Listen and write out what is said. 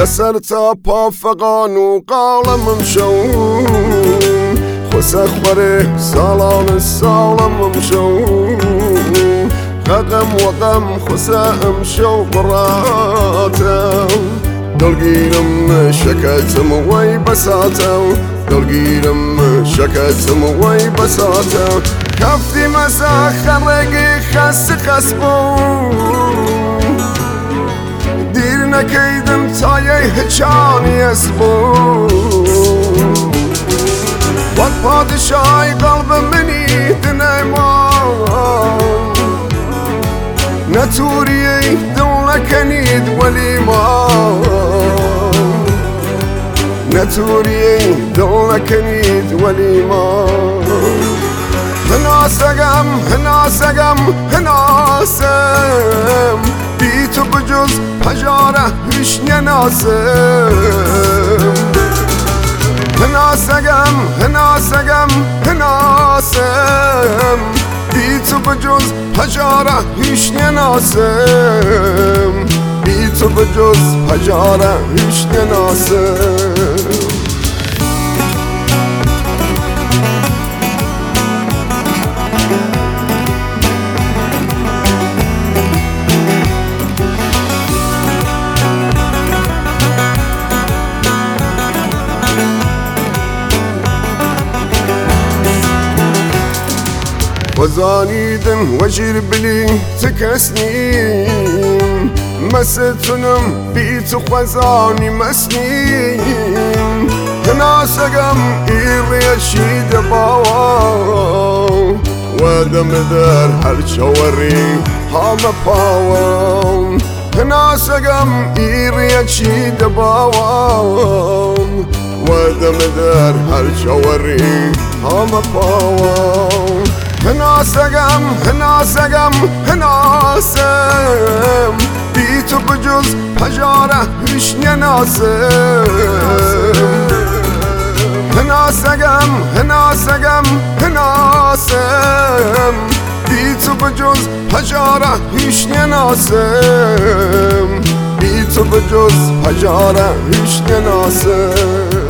لسر تا پا فقان و قالم شو خسخ بره سالان سالم شو غم وغم خسام شو براتم دلگیرم شکتم وی بساتم دلگیرم شکتم وی بساتم کفتی مسا خرگی خس خسبون دیر نکیدم تا یه هچانی اسبون وقت پادشای قلب منی دنیمان نتوری دل کنید ولی ما نتوری دل کنید ولی ما هناسگم هناسگم هناسم بی تو بجز پجاره هیچ نناسم هناسگم هناسگم هناسم بی تو بجز پجاره هیچ نناسم بی تو بجز پجاره هیچ نناسم وزانيدن وجر بلي تكسنين مستنم بيت خوزاني مسنين هناسقم إيري الشيد باوا ودم در هر شوري هام باوا هناسقم إيري الشيد باوا ودم در هر شوري هام باوا هناسگم هناسگم هناسم بی تو بجز پجاره هیچ نناسم هناسگم هناسگم هناسم بی تو بجز پجاره هیچ نناسم بی تو بجز پجاره هیچ نناسم